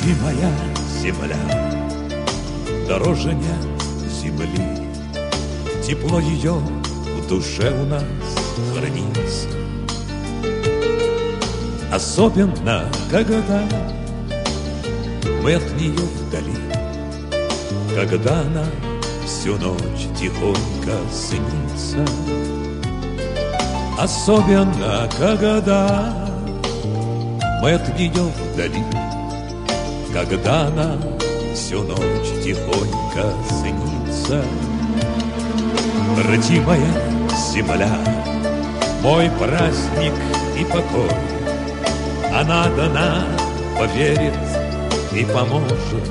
Родимая земля, дороже нет земли, тепло ее в душе у нас хранится. Особенно, когда мы от нее вдали, когда она всю ночь тихонько снится. Особенно, когда мы от нее вдали, когда она всю ночь тихонько снится. Родимая земля, мой праздник и покой, она дана, поверит и поможет.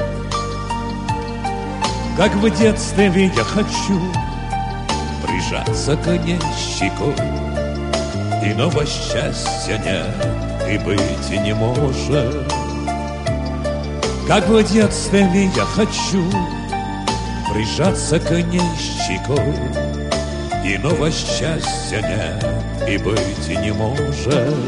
Как в детстве я хочу прижаться к ней щекой, иного счастья нет и быть не может. Как в детстве я хочу прижаться к ней щекой, иного счастья нет и быть не может.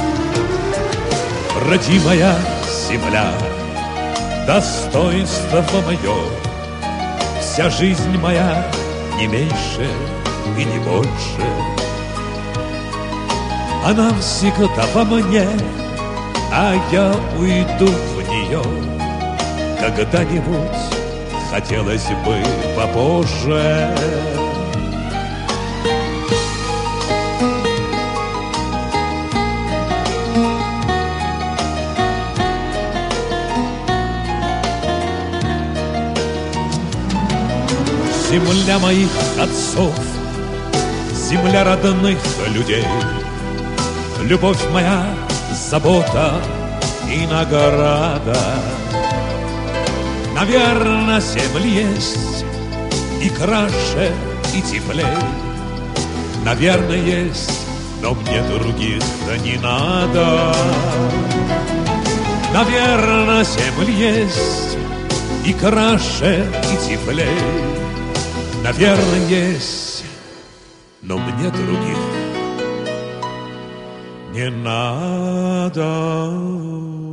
Родимая земля, достоинство мое, вся жизнь моя не меньше и не больше. Она всегда во мне, а я уйду в нее когда-нибудь, хотелось бы попозже. Земля моих отцов, земля родных людей, любовь моя, забота и награда. Наверно, земль есть и краше, и теплей. Наверно, есть, но мне других-то не надо. Наверно, земль есть и краше, и теплей. Наверно, есть, но мне других не надо.